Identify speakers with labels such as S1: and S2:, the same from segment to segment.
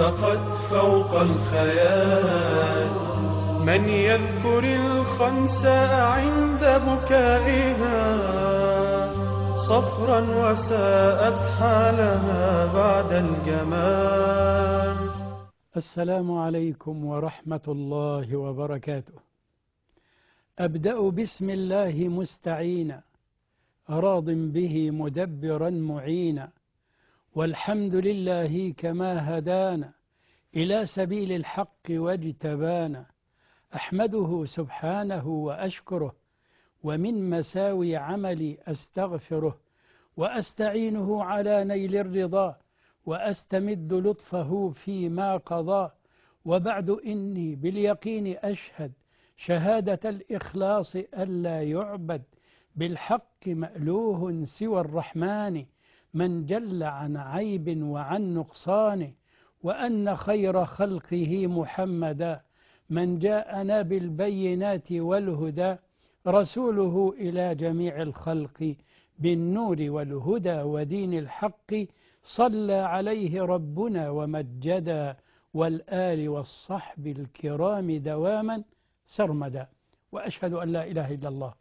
S1: وارتقت فوق الخيال. من يذكر الخنساء عند بكائها صفرا وساءت حالها بعد الجمال.
S2: السلام عليكم ورحمة الله وبركاته. أبدأ بسم الله مستعينا راض به مدبرا معينا، والحمد لله كما هدانا إلى سبيل الحق واجتبانا. أحمده سبحانه وأشكره، ومن مساوي عملي أستغفره، وأستعينه على نيل الرضا، وأستمد لطفه فيما قضى. وبعد إني باليقين أشهد شهادة الإخلاص ألا يعبد بالحق مألوه سوى الرحمن، من جل عن عيب وعن نقصان، وأن خير خلقه محمدا من جاءنا بالبينات والهدى، رسوله إلى جميع الخلق بالنور والهدى ودين الحق. صلى عليه ربنا ومجدا، والآل والصحب الكرام دواما سرمدا. وأشهد أن لا إله إلا الله،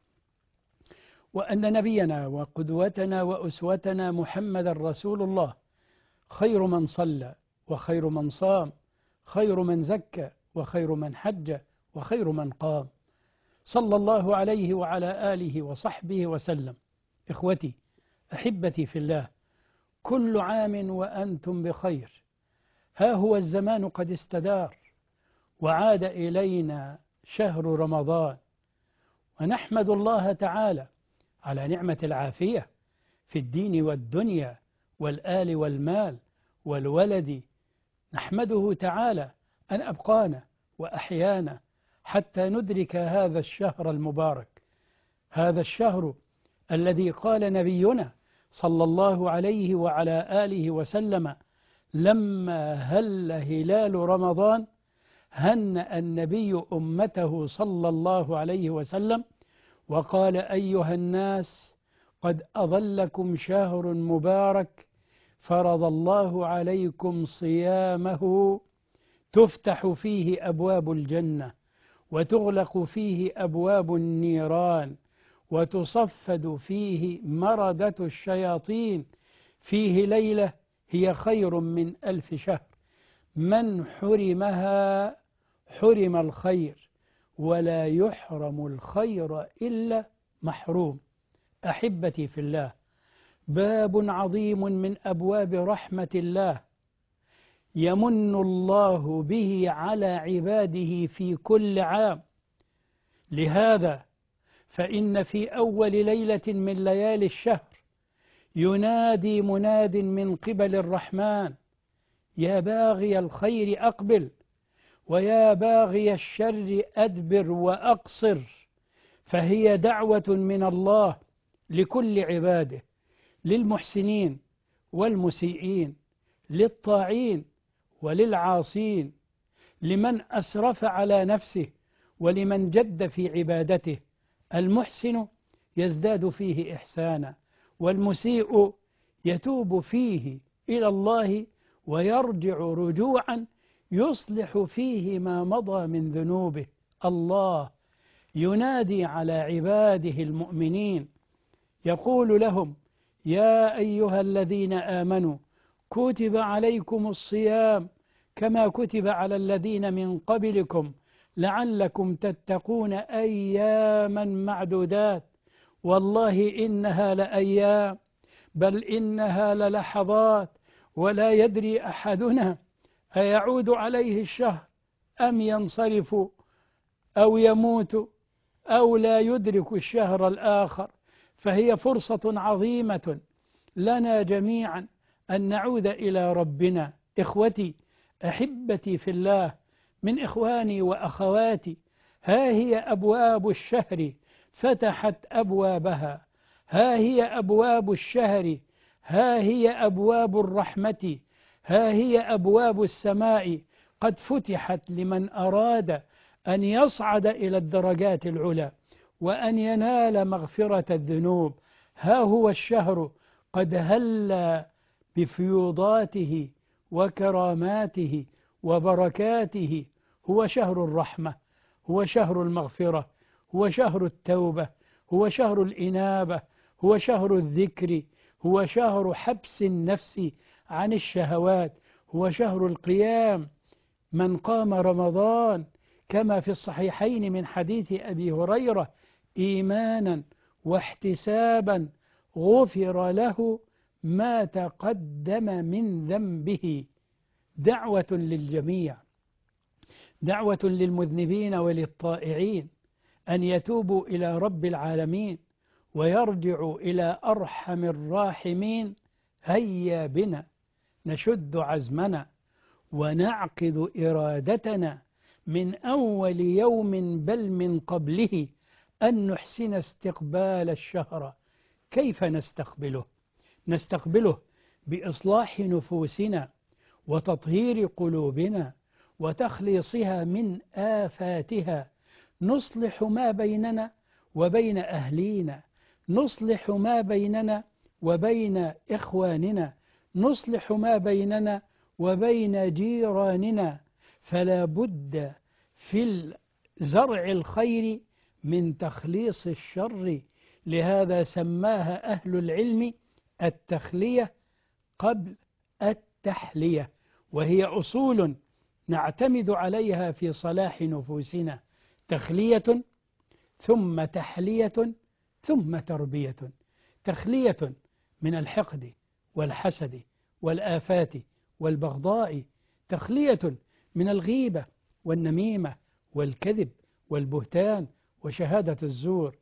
S2: وأن نبينا وقدوتنا وأسوتنا محمد رسول الله، خير من صلى وخير من صام، خير من زكى وخير من حج وخير من قام، صلى الله عليه وعلى آله وصحبه وسلم. إخوتي أحبتي في الله، كل عام وأنتم بخير. ها هو الزمان قد استدار، وعاد إلينا شهر رمضان، ونحمد الله تعالى على نعمة العافية في الدين والدنيا والآل والمال والولد. نحمده تعالى أن أبقانا وأحيانا حتى ندرك هذا الشهر المبارك، هذا الشهر الذي قال نبينا صلى الله عليه وعلى آله وسلم: لما هل هلال رمضان هنأ النبي أمته صلى الله عليه وسلم وقال: أيها الناس، قد أظلكم شهر مبارك فرض الله عليكم صيامه، تفتح فيه أبواب الجنة، وتغلق فيه أبواب النيران، وتصفد فيه مردة الشياطين، فيه ليلة هي خير من 1000 شهر، من حرمها حرم الخير، ولا يحرم الخير إلا محروم. أحبتي في الله، باب عظيم من أبواب رحمة الله يمن الله به على عباده في كل عام. لهذا فإن في أول ليلة من ليالي الشهر ينادي مناد من قبل الرحمن: يا باغي الخير أقبل، ويا باغي الشر أدبر وأقصر. فهي دعوة من الله لكل عباده، للمحسنين والمسيئين، للطاعين وللعاصين، لمن أسرف على نفسه ولمن جد في عبادته. المحسن يزداد فيه إحسانا، والمسيء يتوب فيه إلى الله ويرجع رجوعا يصلح فيه ما مضى من ذنوبه. الله ينادي على عباده المؤمنين يقول لهم: يا أيها الذين آمنوا كتب عليكم الصيام كما كتب على الذين من قبلكم لعلكم تتقون أياما معدودات. والله إنها لأيام، بل إنها للحظات، ولا يدري أحدنا أيعود عليه الشهر أم ينصرف أو يموت أو لا يدرك الشهر الآخر. فهي فرصة عظيمة لنا جميعا أن نعود إلى ربنا. إخوتي أحبتي في الله، من إخواني وأخواتي، ها هي أبواب الشهر فتحت أبوابها، ها هي أبواب الشهر، ها هي أبواب الرحمة، ها هي أبواب السماء قد فتحت لمن أراد أن يصعد إلى الدرجات العلى وأن ينال مغفرة الذنوب. ها هو الشهر قد هل بفيوضاته وكراماته وبركاته. هو شهر الرحمة، هو شهر المغفرة، هو شهر التوبة، هو شهر الإنابة، هو شهر الذكر، هو شهر حبس النفس عن الشهوات، هو شهر القيام. من قام رمضان كما في الصحيحين من حديث أبي هريرة إيمانا واحتسابا غفر له ما تقدم من ذنبه. دعوة للجميع، دعوة للمذنبين وللطائعين أن يتوبوا إلى رب العالمين ويرجعوا إلى أرحم الراحمين. هيا بنا نشد عزمنا ونعقد إرادتنا من أول يوم بل من قبله أن نحسن استقبال الشهر. كيف نستقبله؟ نستقبله بإصلاح نفوسنا وتطهير قلوبنا وتخليصها من آفاتها. نصلح ما بيننا وبين أهلينا، نصلح ما بيننا وبين إخواننا، نصلح ما بيننا وبين جيراننا. فلا بد في زرع الخير من تخليص الشر. لهذا سماها أهل العلم التخلية قبل التحلية، وهي أصول نعتمد عليها في صلاح نفوسنا: تخلية ثم تحلية ثم تربية. تخلية من الحقد والحسد والآفات والبغضاء، تخلية من الغيبة والنميمة والكذب والبهتان وشهادة الزور،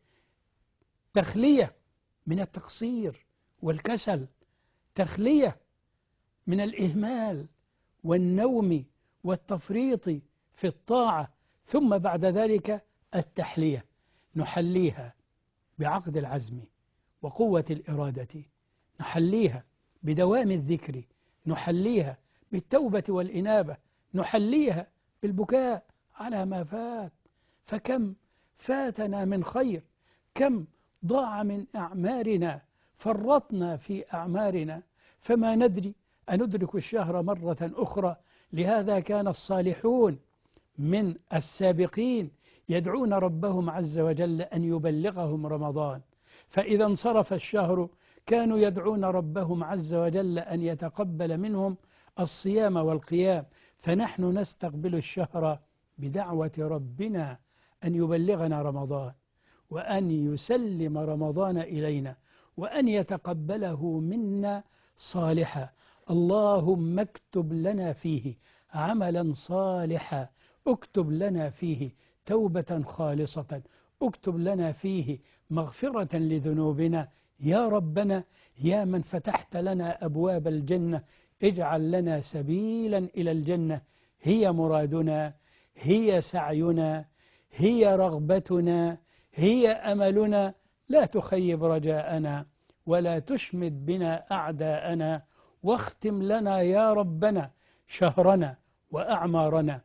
S2: تخلية من التقصير والكسل، تخلية من الإهمال والنوم والتفريط في الطاعة. ثم بعد ذلك التحلية، نحليها بعقد العزم وقوة الإرادة، نحليها بدوام الذكر، نحليها بالتوبة والإنابة، نحليها بالبكاء على ما فات. فكم فاتنا من خير، كم ضاع من أعمارنا، فرطنا في أعمارنا فما ندري أندرك الشهر مرة أخرى. لهذا كان الصالحون من السابقين يدعون ربهم عز وجل أن يبلغهم رمضان، فإذا انصرف الشهر كانوا يدعون ربهم عز وجل أن يتقبل منهم الصيام والقيام. فنحن نستقبل الشهر بدعوة ربنا أن يبلغنا رمضان، وأن يسلم رمضان إلينا، وأن يتقبله منا صالحا. اللهم اكتب لنا فيه عملا صالحا، اكتب لنا فيه توبة خالصة، اكتب لنا فيه مغفرة لذنوبنا يا ربنا. يا من فتحت لنا أبواب الجنة، اجعل لنا سبيلا إلى الجنة. هي مرادنا، هي سعينا، هي رغبتنا، هي أملنا. لا تخيب رجاءنا ولا تشمت بنا أعداءنا، واختم لنا يا ربنا شهرنا وأعمارنا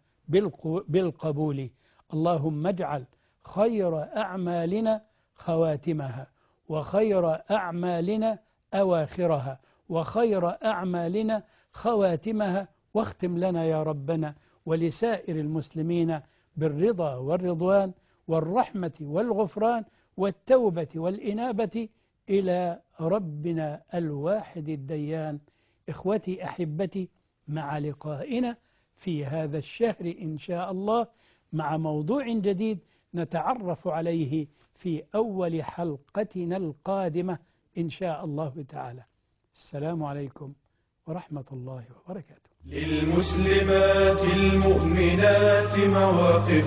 S2: بالقبول. اللهم اجعل خير أعمالنا خواتمها، وخير أعمالنا أواخرها، وخير أعمالنا خواتمها. واختم لنا يا ربنا ولسائر المسلمين بالرضا والرضوان والرحمة والغفران والتوبة والإنابة إلى ربنا الواحد الديان. إخوتي أحبتي، مع لقائنا في هذا الشهر إن شاء الله مع موضوع جديد نتعرف عليه في أول حلقتنا القادمة إن شاء الله تعالى. السلام عليكم ورحمة الله وبركاته.
S1: للمسلمات المؤمنات مواقف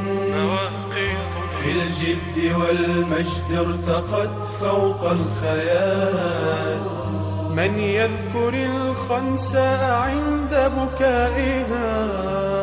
S1: في الجد والمجد ارتقت فوق الخيال. من يذكر الخنساء عند بكائها